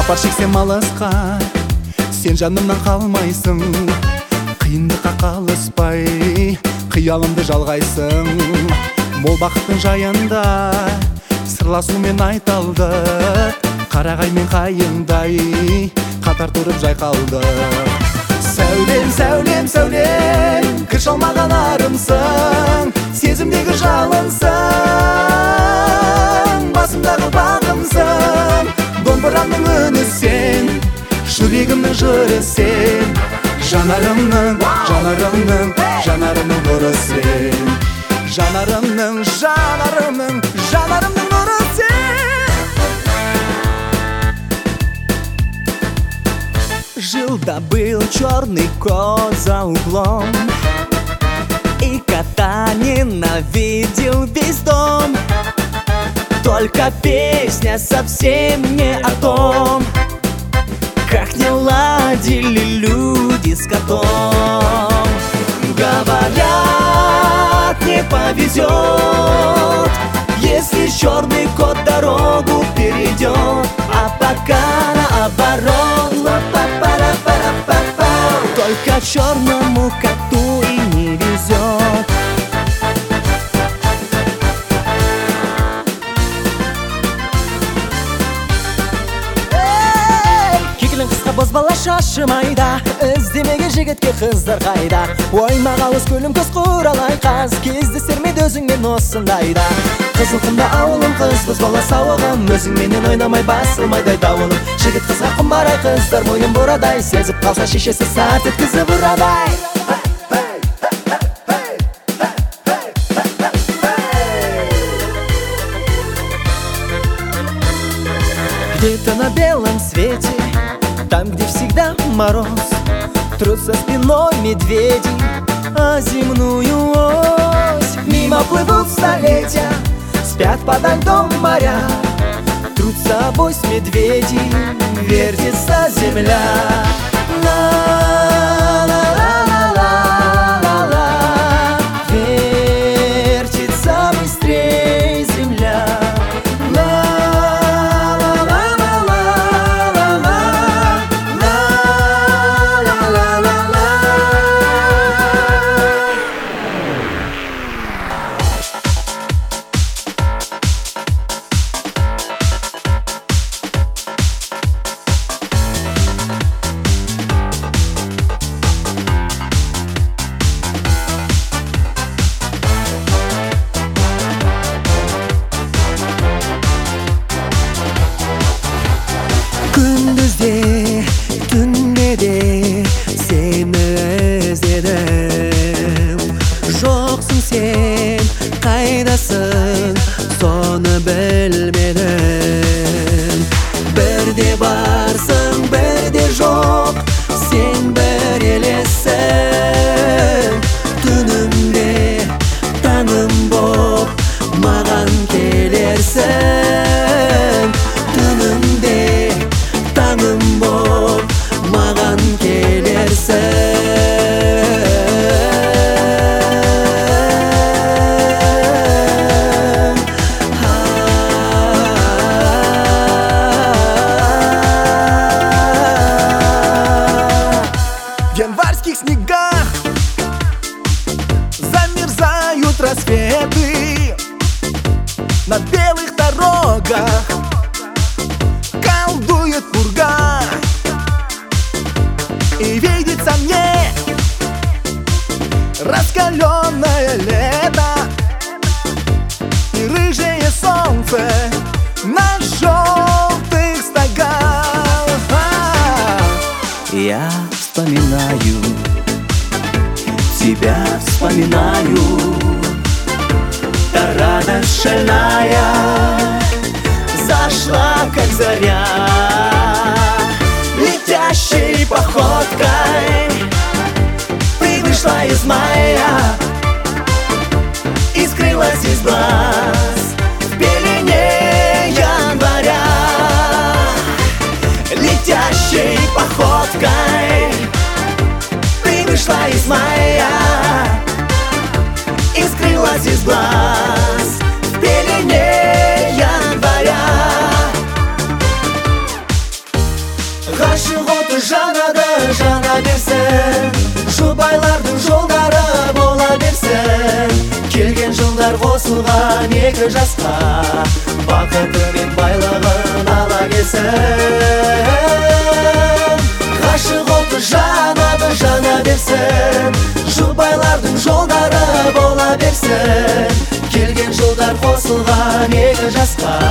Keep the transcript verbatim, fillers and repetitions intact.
сапар шексем алысқа, сен жанымнан қалмайсың. Қиындыққа қалыспай қиялымды жалғайсың. Мол бақыттың жайында сырласумен айталдық. Қарағай мен қайыңдай қатар тұрып жайқалдық. Сәулем, сәулем, сәулем, кір шалмаған арымсың. Сезімдегі жалынсың, басымдағы бағымсың. Домбырамның үні сен, жүрегімнің жыры сен. Жанарымның, жанарымның, жанарымның нұры сен. Жанарымның, жанарымның, жанарымның нұры сен. Жил-да был черный кот за углом, и кота ненавидел весь дом. Только песня совсем не о том, как не ладили люди с котом. Говорят, не повезет, если черный кот дорогу перейдет. А пока наоборот, только черному коту и не везет. Кекілің қысқа бозбала шашы майда, іздемеген жігітке қыздар қайда. Оймағалыз көлім көз құралай қаз, кездесер ме өзіңмен осындайда. Қызылқұмда ауылым, қыз бозбала сауығым, өзіңменен ойнамай басылмайдай дауылым. Жігіт қызға құмбарай, қыздар мойын бұрадай, сезіп қалса шешесі сарт еткізіп ұрадай. Где-то на белом свете, там, где всегда мороз, трутся спиной медведи о земную ось. Мимо плывут столетия, спят подо льдом моря, трутся обось медведи, вертится земля. Ла-ла-ла-ла-ла-ла, вертится быстрей земля. Gündüzde, tünde de seni özledim. Жоқсың сен, қайдасың, соны білмедім. Бірде барсың, бірде жоқ, сен бір елессің. Түнімде таңым боп, маған келерсің. Түнімде таңым боп, маған келерсің. В январских снегах замерзают рассветы, на белых дорогах колдует пурга. И видится мне раскаленное лето и рыжее солнце на желтых стогах. Я вспоминаю, тебя вспоминаю. Та радость шальная зашла, как заря, летящей походкой ты вышла из мая и скрылась из глаз в пелене января. Летящей походкой ты вышла из мая и скрылась из глаз в пелене января. жұбайлардың жолдары бола берсін. Келген жылдар қосылған екі жасқа, бақыты мен байлығын ала келсін. Ғашық оты жанады жана берсін, жұбайлардың жолдары бола берсін. Келген жылдар қосылған екі жасқа,